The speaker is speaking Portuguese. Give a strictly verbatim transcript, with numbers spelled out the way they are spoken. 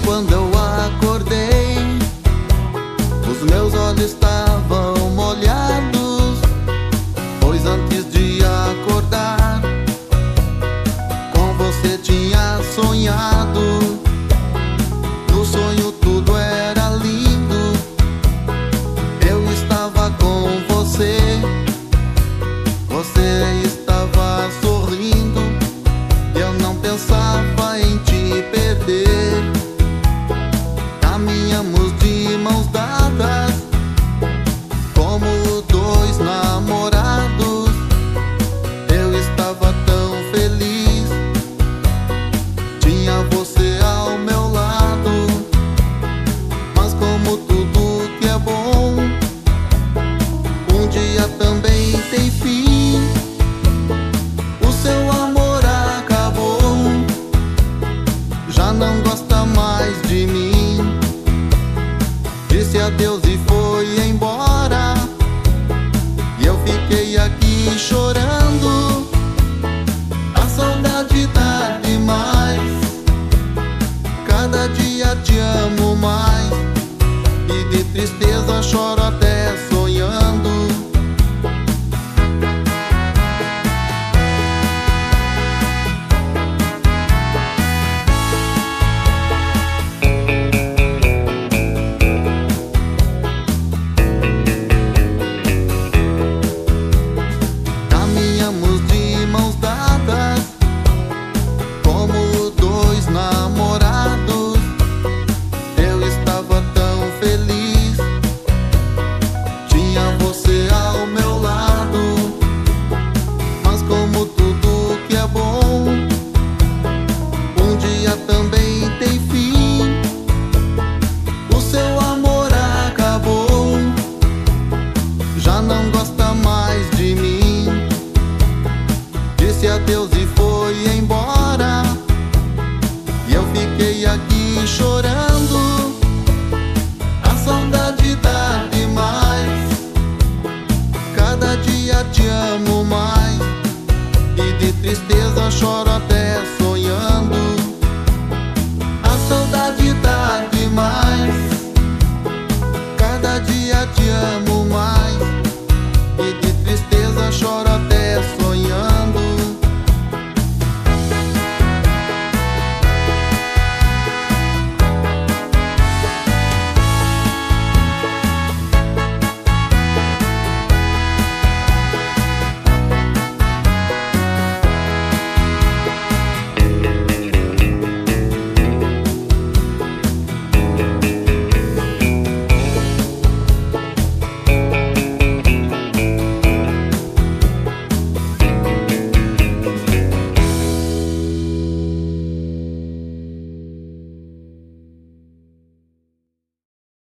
quando eu acordei, os meus olhos estavam molhados, pois antes de acordar, com você tinha sonhado. No sonho tudo era lindo, eu estava com você, você estava sorrindo, eu não pensava em te perder. Caminhamos de mãos dadas, como dois namorados. Eu estava tão feliz, tinha você ao meu lado. Mas como tudo que é bom, um dia também tem fim. O seu amor acabou, já não gosta mais de mim. Disse adeus e foi embora, e eu fiquei aqui chorando. A saudade tá demais, cada dia te amo mais, e de tristeza choro até